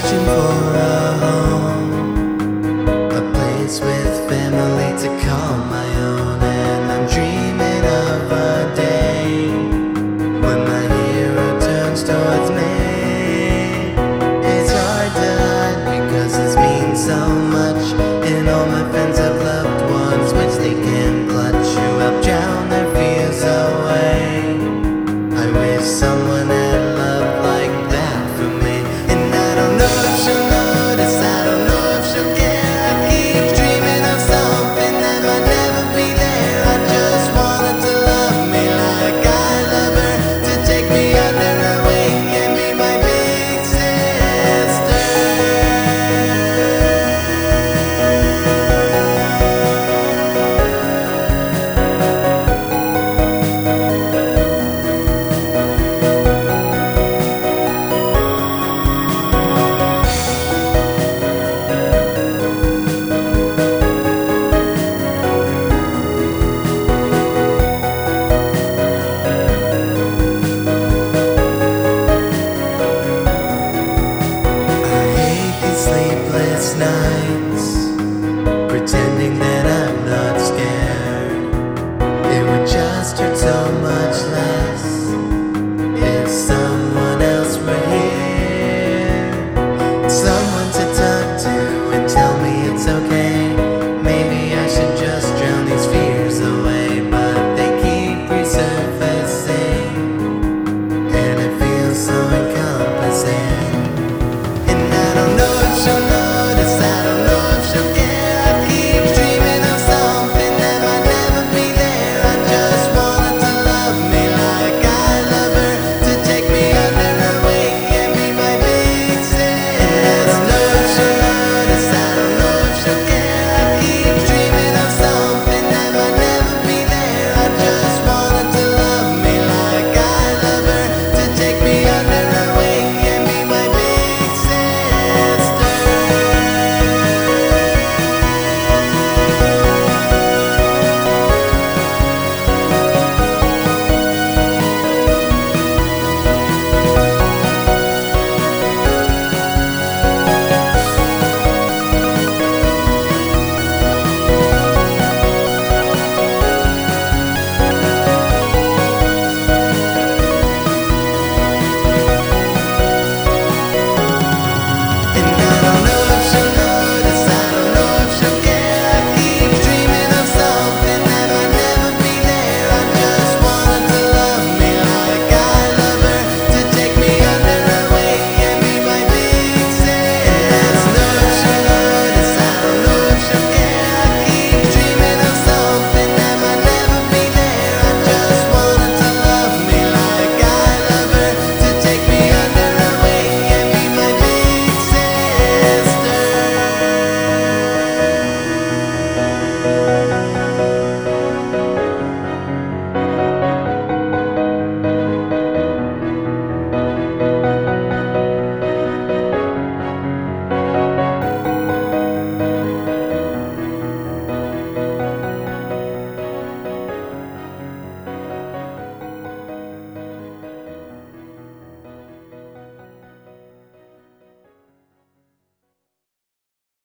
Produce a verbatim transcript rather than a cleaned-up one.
searching for a home, a place with family to call my own. And I'm dreaming of a day when my hero turns towards me. It's hard to hide because this means so much, and all my friends have loved ones which they can clutch, who have drowned their fears away. I wish someone had love like that for me. And I don't know if she'll notice, I don't know if she'll care. I keep dreaming of something that might never be there. I just want her to love me like I love her, to take me under her wing and be my big sister. Sleepless night,